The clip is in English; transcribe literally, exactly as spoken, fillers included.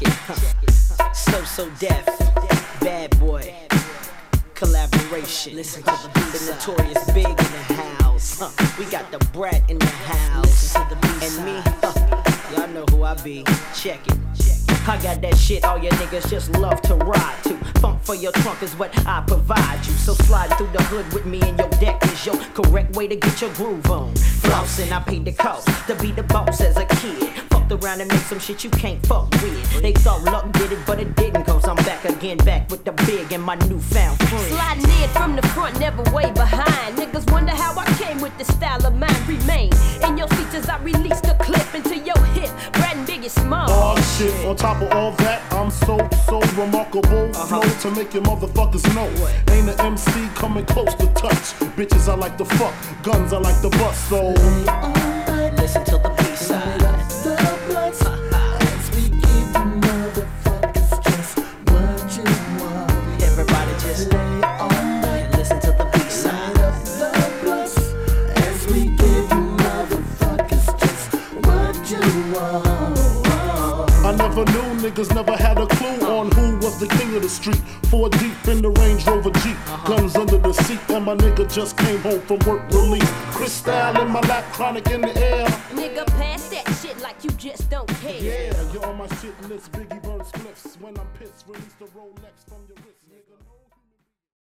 it, huh. So So Def, Bad Boy, collaboration. Listen to the beat. The Notorious Big in the house. Huh. We got the Brat in the house. Listen to the beat. And me, huh. Y'all know who I be. Check it. I got that shit all your niggas just love to ride to. Funk for your trunk is what I provide you. So slide through the hood with me and your deck is your correct way to get your groove on. Flossing, I paid the cost to be the boss as a kid. Fucked around and make some shit you can't fuck with. They thought luck did it, but it didn't, cause I'm back again, back with the big and my newfound friend. Sliding in from the front, never way behind. Niggas wonder how I came with this style of mine. Remain in your seats as I release the clip into your hip. Brad and Biggie Small. Oh shit, on top of all that, I'm so, so remarkable. Uh-huh. Flow to make your motherfuckers know. Ain't an M C coming close to touch. Bitches I like to fuck, guns I like to bust, so Listen to the B-side. Everybody just lay on and listen to the B-side. As we give you motherfuckers just what you want. I never knew niggas never had a clue on who was the king of the street. Four deep in the Range Rover Jeep, guns under the seat, and my nigga just came home from work release. Crystal in my lap, chronic in the air. Nigga, pass that shit like you just don't care. Yeah, you're on my shit list. Biggie burn spliffs when I'm pissed. Release the Rolex from your wrist, nigga.